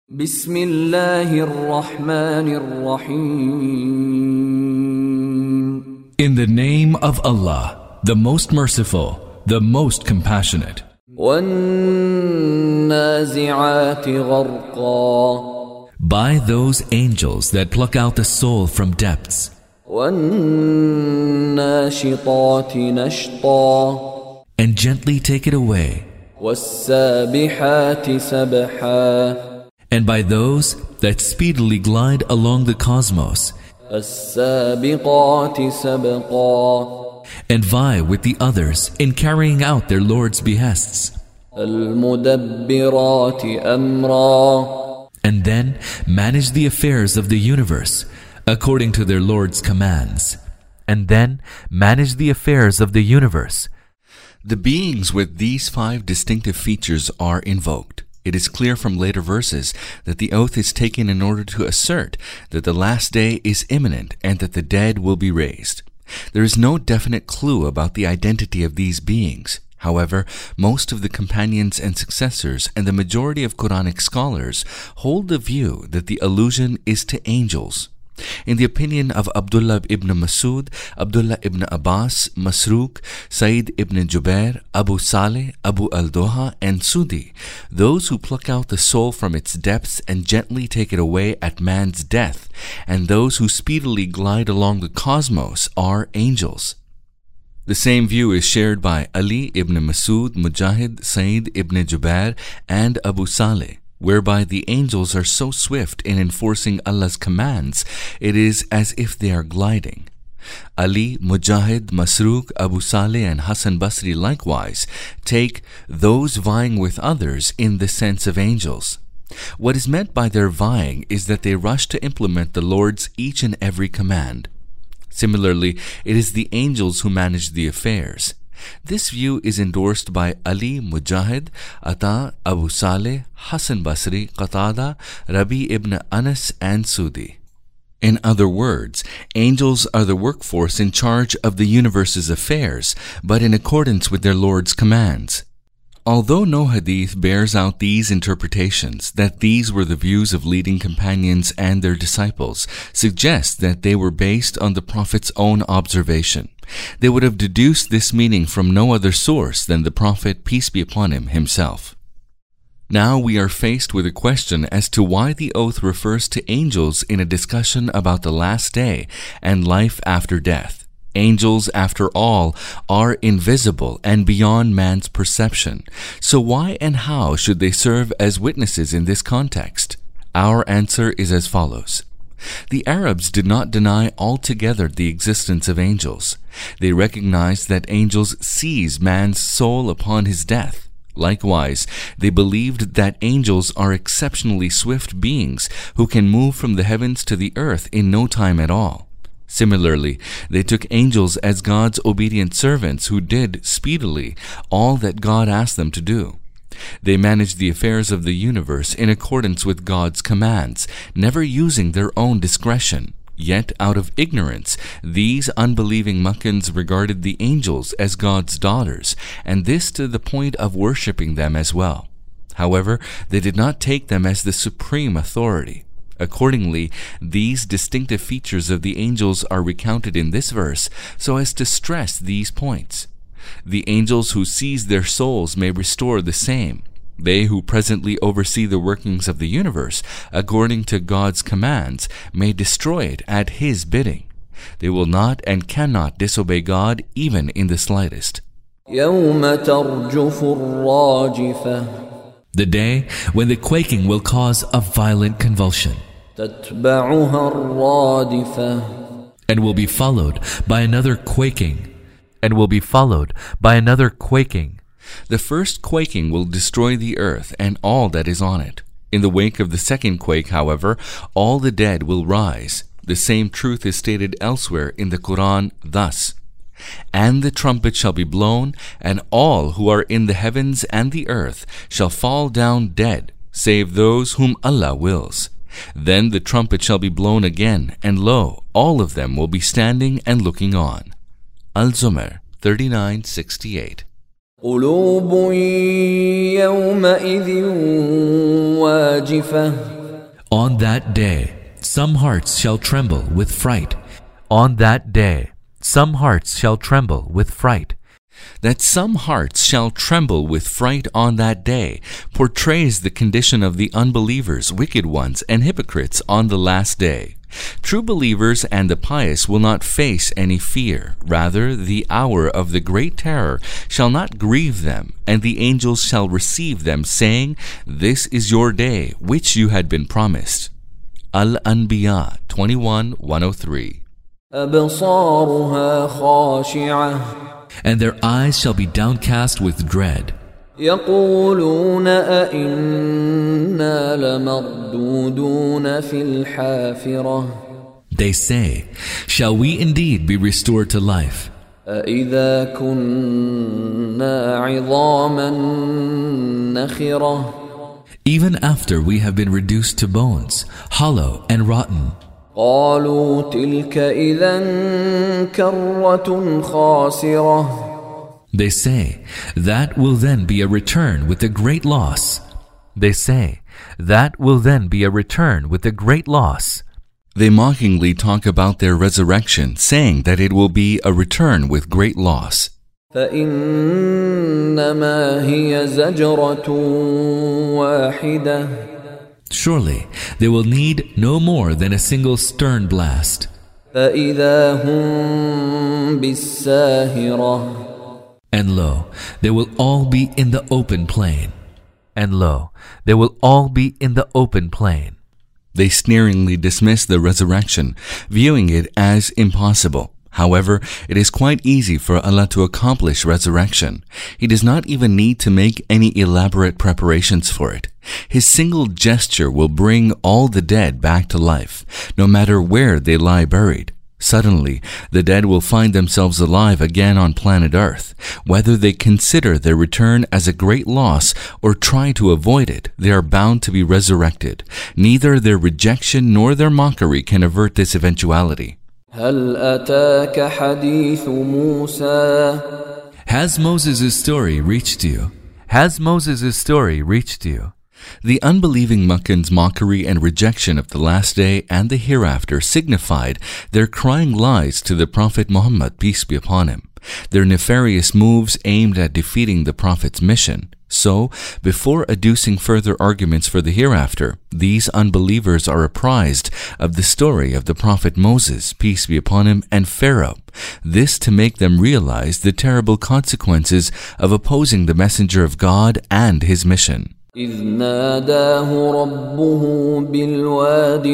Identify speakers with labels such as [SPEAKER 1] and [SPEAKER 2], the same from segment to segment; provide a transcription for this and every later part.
[SPEAKER 1] بسم الله الرحمن الرحيم.
[SPEAKER 2] In the name of Allah, the most merciful, the most compassionate.
[SPEAKER 1] والنازعات غرقا.
[SPEAKER 2] By those angels that pluck out the soul from depths.
[SPEAKER 1] والناشطات نشطا.
[SPEAKER 2] And gently take it away.
[SPEAKER 1] والسابحات سبحا.
[SPEAKER 2] And by those that speedily glide along the cosmos.
[SPEAKER 1] السابقات سبقا.
[SPEAKER 2] And vie with the others in carrying out their Lord's behests.
[SPEAKER 1] المدبرات أمرا.
[SPEAKER 2] And then manage the affairs of the universe according to their Lord's commands. And then manage the affairs of the universe. The beings with these 5 distinctive features are invoked. It is clear from later verses that the oath is taken in order to assert that the last day is imminent and that the dead will be raised. There is no definite clue about the identity of these beings. However, most of the companions and successors and the majority of Quranic scholars hold the view that the allusion is to angels. In the opinion of Abdullah ibn Masud, Abdullah ibn Abbas, Masruq, Sayyid ibn Jubair, Abu Saleh, Abu al-Doha, and Sudi, those who pluck out the soul from its depths and gently take it away at man's death, and those who speedily glide along the cosmos are angels. The same view is shared by Ali ibn Masud, Mujahid, Sayyid ibn Jubair, and Abu Saleh, whereby the angels are so swift in enforcing Allah's commands, it is as if they are gliding. Ali, Mujahid, Masruq, Abu Saleh, and Hassan Basri likewise take those vying with others in the sense of angels. What is meant by their vying is that they rush to implement the Lord's each and every command. Similarly, it is the angels who manage the affairs. This view is endorsed by Ali, Mujahid, Ata, Abu Saleh, Hassan Basri, Qatada, Rabi ibn Anas, and Sudi. In other words, angels are the workforce in charge of the universe's affairs, but in accordance with their Lord's commands. Although no hadith bears out these interpretations, that these were the views of leading companions and their disciples, suggests that they were based on the Prophet's own observation. They would have deduced this meaning from no other source than the Prophet, peace be upon him, himself. Now we are faced with a question as to why the oath refers to angels in a discussion about the last day and life after death. Angels, after all, are invisible and beyond man's perception. So why and how should they serve as witnesses in this context? Our answer is as follows. The Arabs did not deny altogether the existence of angels. They recognized that angels seize man's soul upon his death. Likewise, they believed that angels are exceptionally swift beings who can move from the heavens to the earth in no time at all. Similarly, they took angels as God's obedient servants who did speedily all that God asked them to do. They managed the affairs of the universe in accordance with God's commands, never using their own discretion. Yet, out of ignorance, these unbelieving Makkans regarded the angels as God's daughters, and this to the point of worshipping them as well. However, they did not take them as the supreme authority. Accordingly, these distinctive features of the angels are recounted in this verse so as to stress these points. The angels who seize their souls may restore the same. They who presently oversee the workings of the universe, according to God's commands, may destroy it at His bidding. They will not and cannot disobey God even in the slightest.
[SPEAKER 1] يوم ترجف الراجفة.
[SPEAKER 2] The day when the quaking will cause a violent convulsion.
[SPEAKER 1] تتبعها الرادفة.
[SPEAKER 2] And will be followed by another quaking. The first quaking will destroy the earth and all that is on it. In the wake of the second quake, however, all the dead will rise. The same truth is stated elsewhere in the Quran thus: And the trumpet shall be blown, and all who are in the heavens and the earth shall fall down dead, save those whom Allah wills. Then the trumpet shall be blown again, and lo, all of them will be standing and looking on. Al-Zumar 39:68.
[SPEAKER 1] قلوب يومئذ واجفة.
[SPEAKER 2] On that day, some hearts shall tremble with fright. On that day, some hearts shall tremble with fright. That some hearts shall tremble with fright on that day portrays the condition of the unbelievers, wicked ones, and hypocrites on the last day. True believers and the pious will not face any fear. Rather, the hour of the great terror shall not grieve them, and the angels shall receive them, saying, "This is your day, which you had been promised." Al-Anbiya 21:103.
[SPEAKER 1] أبصارها خاشعة.
[SPEAKER 2] And their eyes shall be downcast with dread.
[SPEAKER 1] يقولون أئنا لمردودون في الحافرة.
[SPEAKER 2] They say, "Shall we indeed be restored to life?
[SPEAKER 1] أإذا كنا عظاما نخرة.
[SPEAKER 2] Even after we have been reduced to bones, hollow and rotten."
[SPEAKER 1] قالوا تلك إذا كرة خاسرة.
[SPEAKER 2] They say, "That will then be a return with a great loss." They say, "That will then be a return with a great loss." They mockingly talk about their resurrection, saying that it will be a return with great loss.
[SPEAKER 1] فإنما هي زجرة واحدة.
[SPEAKER 2] Surely they will need no more than a single stern blast.
[SPEAKER 1] فإذا هم بالساهرة.
[SPEAKER 2] And lo, they will all be in the open plain. And lo, they will all be in the open plain. They sneeringly dismiss the resurrection, viewing it as impossible. However, it is quite easy for Allah to accomplish resurrection. He does not even need to make any elaborate preparations for it. His single gesture will bring all the dead back to life, no matter where they lie buried. Suddenly, the dead will find themselves alive again on planet Earth. Whether they consider their return as a great loss or try to avoid it, they are bound to be resurrected. Neither their rejection nor their mockery can avert this eventuality.
[SPEAKER 1] هل أتاك حديث موسى.
[SPEAKER 2] Has Moses' story reached you? Has Moses' story reached you? The unbelieving Meccans' mockery and rejection of the last day and the hereafter signified their crying lies to the Prophet Muhammad, peace be upon him, their nefarious moves aimed at defeating the Prophet's mission. So, before adducing further arguments for the hereafter, these unbelievers are apprised of the story of the Prophet Moses, peace be upon him, and Pharaoh. This to make them realize the terrible consequences of opposing the Messenger of God and his mission.
[SPEAKER 1] إذ ناداه ربه بالواد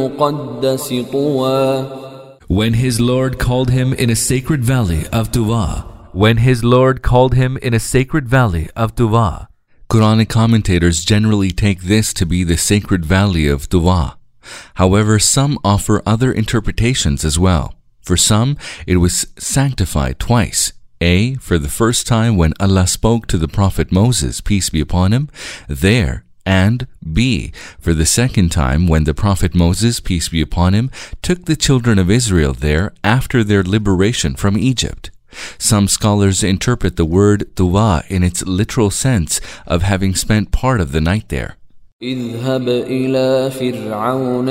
[SPEAKER 1] المقدس طوى.
[SPEAKER 2] When his Lord called him in a sacred valley of Tuwa. When his Lord called him in a sacred valley of Tuwa. Quranic commentators generally take this to be the sacred valley of Tuwa. However, some offer other interpretations as well. For some, it was sanctified twice. A, for the first time when Allah spoke to the Prophet Moses, peace be upon him, there, and B, for the second time when the Prophet Moses, peace be upon him, took the children of Israel there after their liberation from Egypt. Some scholars interpret the word Tuwa in its literal sense of having spent part of the night there.
[SPEAKER 1] اذهب إلى فرعون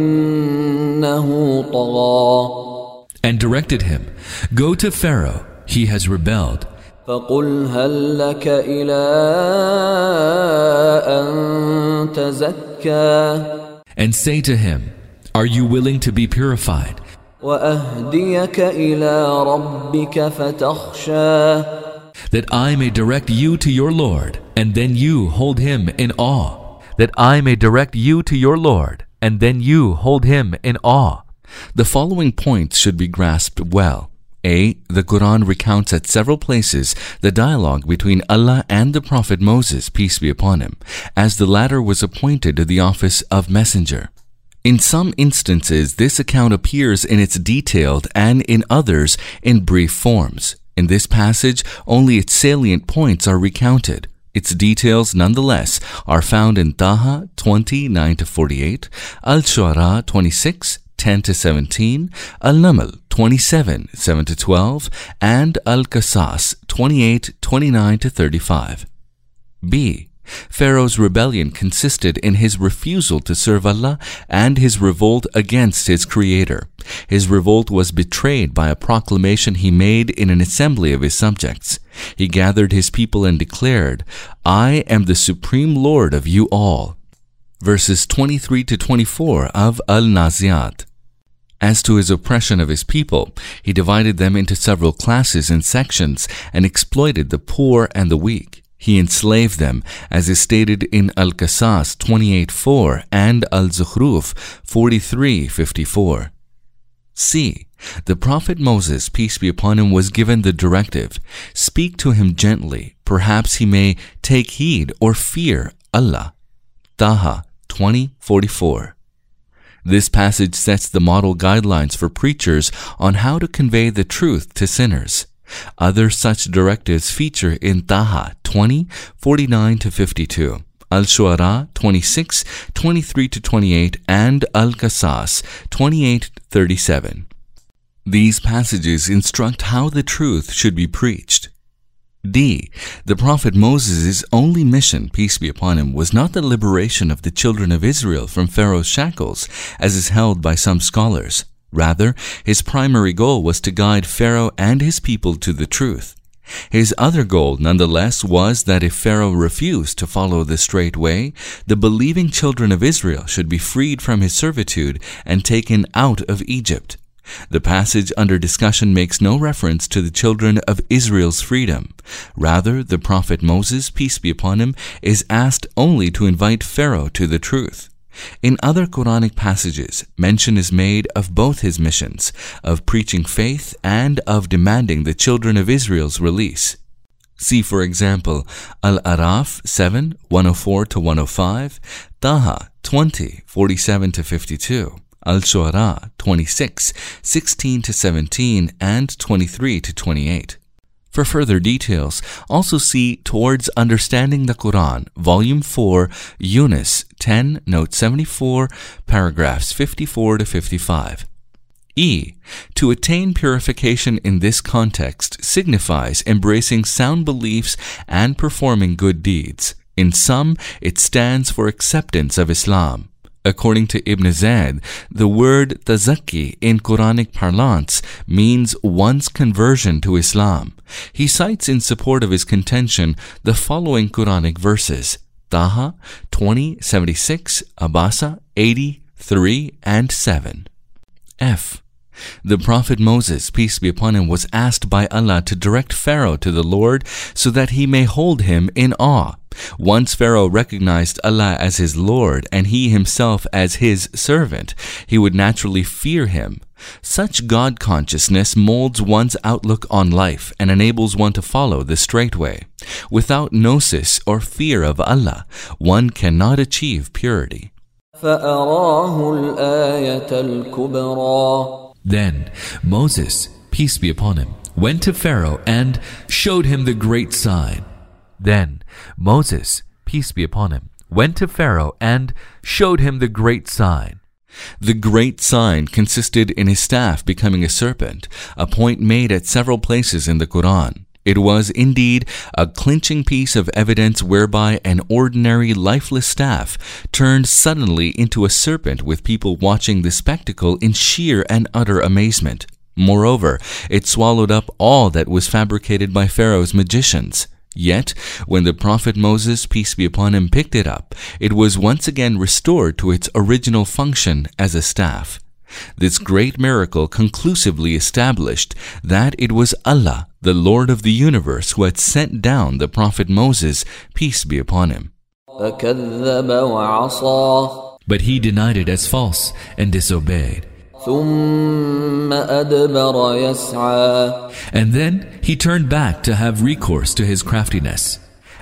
[SPEAKER 1] إنه طغى.
[SPEAKER 2] And directed him, "Go to Pharaoh. He has rebelled."
[SPEAKER 1] فقل هل لك إلى أن تزكى.
[SPEAKER 2] And say to him, "Are you willing to be purified?
[SPEAKER 1] وأهديك إلى ربك فتخشى.
[SPEAKER 2] That I may direct you to your Lord, and then you hold him in awe. That I may direct you to your Lord, and then you hold him in awe." The following points should be grasped well. A. The Quran recounts at several places the dialogue between Allah and the Prophet Moses, peace be upon him, as the latter was appointed to the office of messenger. In some instances, this account appears in its detailed and in others in brief forms. In this passage, only its salient points are recounted. Its details, nonetheless, are found in Taha 20:9-48, Al-Shu'ara 10-17, Al-Naml 27, 7-12, and Al-Qasas 28, 29-35. B. Pharaoh's rebellion consisted in his refusal to serve Allah and his revolt against his creator. His revolt was betrayed by a proclamation he made in an assembly of his subjects. He gathered his people and declared, "I am the supreme Lord of you all." Verses 23-24 of Al-Naziat. As to his oppression of his people, he divided them into several classes and sections and exploited the poor and the weak. He enslaved them, as is stated in Al-Qasas 28:4 and Al-Zukhruf 43:54. C. The Prophet Moses, peace be upon him, was given the directive, "Speak to him gently, perhaps he may take heed or fear Allah." Taha 20:44. This passage sets the model guidelines for preachers on how to convey the truth to sinners. Other such directives feature in Taha 20, 49-52, Al-Shu'ara 26, 23-28, and Al-Qasas 28-37. These passages instruct how the truth should be preached. D. The Prophet Moses' only mission, peace be upon him, was not the liberation of the children of Israel from Pharaoh's shackles, as is held by some scholars. Rather, his primary goal was to guide Pharaoh and his people to the truth. His other goal, nonetheless, was that if Pharaoh refused to follow the straight way, the believing children of Israel should be freed from his servitude and taken out of Egypt. The passage under discussion makes no reference to the children of Israel's freedom. Rather, the Prophet Moses, peace be upon him, is asked only to invite Pharaoh to the truth. In other Quranic passages, mention is made of both his missions, of preaching faith and of demanding the children of Israel's release. See, for example, Al-Araf 7, 104-105, Taha 20, 47-52, Al-Shu'ara 26, 16-17, and 23-28. For further details, also see Towards Understanding the Quran, Volume 4, Yunus 10, Note 74, paragraphs 54-55. E. To attain purification in this context signifies embracing sound beliefs and performing good deeds. In sum, it stands for acceptance of Islam. According to Ibn Zayd, the word tazakki in Quranic parlance means one's conversion to Islam. He cites in support of his contention the following Quranic verses: Taha 20:76, Abasa 80:3 and 7. F. The Prophet Moses, peace be upon him, was asked by Allah to direct Pharaoh to the Lord so that he may hold him in awe. Once Pharaoh recognized Allah as his Lord and he himself as his servant, he would naturally fear him. Such God consciousness molds one's outlook on life and enables one to follow the straight way. Without gnosis or fear of Allah, one cannot achieve purity.
[SPEAKER 1] فأراه الآية الكبرى.
[SPEAKER 2] Then Moses, peace be upon him, went to Pharaoh and showed him the great sign. Then Moses, peace be upon him, went to Pharaoh and showed him the great sign. The great sign consisted in his staff becoming a serpent, a point made at several places in the Quran. It was indeed a clinching piece of evidence whereby an ordinary lifeless staff turned suddenly into a serpent with people watching the spectacle in sheer and utter amazement. Moreover, it swallowed up all that was fabricated by Pharaoh's magicians. Yet, when the Prophet Moses, peace be upon him, picked it up, it was once again restored to its original function as a staff. This great miracle conclusively established that it was Allah, the Lord of the universe, who had sent down the Prophet Moses, peace be upon him.
[SPEAKER 1] فكذب وعصى.
[SPEAKER 2] But he denied it as false and disobeyed.
[SPEAKER 1] ثم أدبر يسعى.
[SPEAKER 2] And then he turned back to have recourse to his craftiness.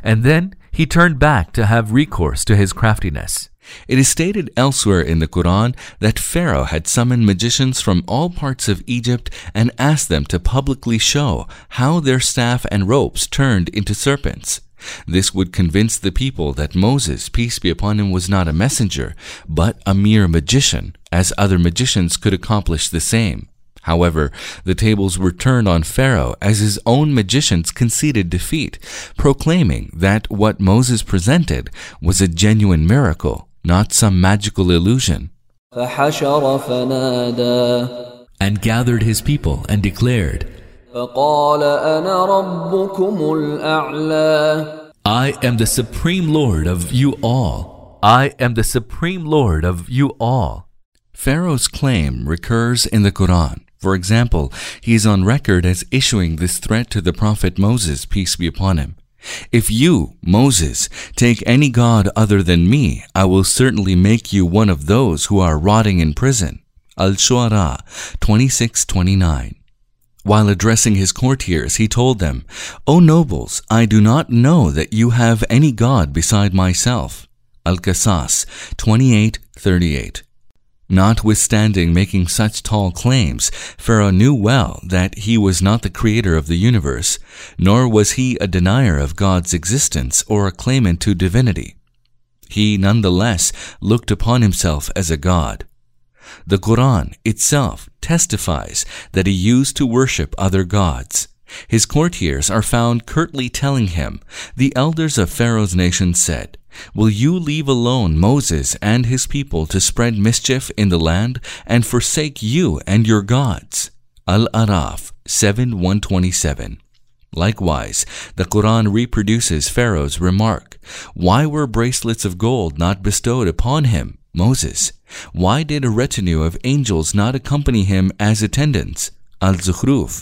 [SPEAKER 2] It is stated elsewhere in the Quran that Pharaoh had summoned magicians from all parts of Egypt and asked them to publicly show how their staff and ropes turned into serpents. This would convince the people that Moses, peace be upon him, was not a messenger, but a mere magician, as other magicians could accomplish the same. However, the tables were turned on Pharaoh as his own magicians conceded defeat, proclaiming that what Moses presented was a genuine miracle, not some magical illusion.
[SPEAKER 1] فحشر فنادى
[SPEAKER 2] And gathered his people and declared,
[SPEAKER 1] فقال أنا ربكم الأعلى
[SPEAKER 2] I am the supreme Lord of you all. I am the supreme Lord of you all. Pharaoh's claim recurs in the Quran. For example, he is on record as issuing this threat to the Prophet Moses, peace be upon him. If you, Moses, take any god other than me, I will certainly make you one of those who are rotting in prison. Al-Shu'ara 26:29. While addressing his courtiers, he told them, O nobles, I do not know that you have any god beside myself. Al-Qasas 28:38. Notwithstanding making such tall claims, Pharaoh knew well that he was not the creator of the universe, nor was he a denier of God's existence or a claimant to divinity. He nonetheless looked upon himself as a god. The Quran itself testifies that he used to worship other gods. His courtiers are found curtly telling him, the elders of Pharaoh's nation said, Will you leave alone Moses and his people to spread mischief in the land and forsake you and your gods? Al-Araf 7:127. Likewise, the Quran reproduces Pharaoh's remark, Why were bracelets of gold not bestowed upon him, Moses? Why did a retinue of angels not accompany him as attendants? Al-Zukhruf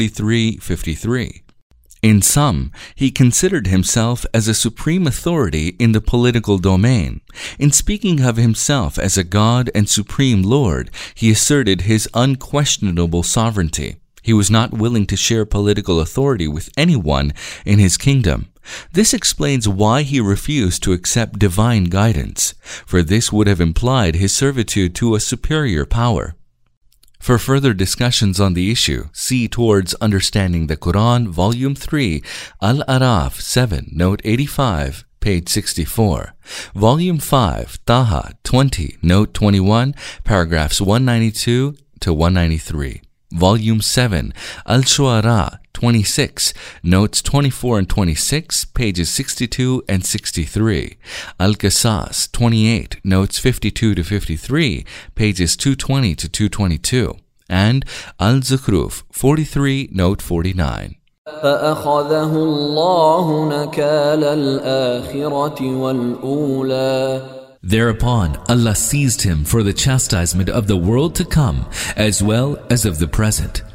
[SPEAKER 2] 43:53. In sum, he considered himself as a supreme authority in the political domain. In speaking of himself as a God and supreme Lord, he asserted his unquestionable sovereignty. He was not willing to share political authority with anyone in his kingdom. This explains why he refused to accept divine guidance, for this would have implied his servitude to a superior power. For further discussions on the issue, see Towards Understanding the Quran, Volume 3, Al-Araf 7, Note 85, page 64. Volume 5, Taha 20, Note 21, paragraphs 192 to 193. Volume 7, Al-Shu'ara 26, Notes 24 and 26, pages 62 and 63. Al-Qasas 28, Notes 52 to 53, pages 220 to 222. And Al-Zukhruf 43, Note 49.
[SPEAKER 1] فأخذه الله نكال الآخرة والأولى
[SPEAKER 2] Thereupon Allah seized him for the chastisement of the world to come as well as of the present.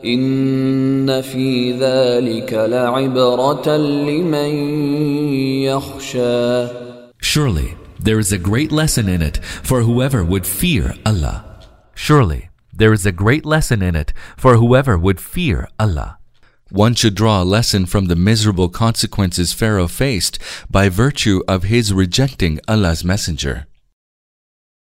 [SPEAKER 1] إن في ذلك لعبرة لمن يخشى
[SPEAKER 2] Surely there is a great lesson in it for whoever would fear Allah. Surely there is a great lesson in it for whoever would fear Allah. One should draw a lesson from the miserable consequences Pharaoh faced by virtue of his rejecting Allah's messenger.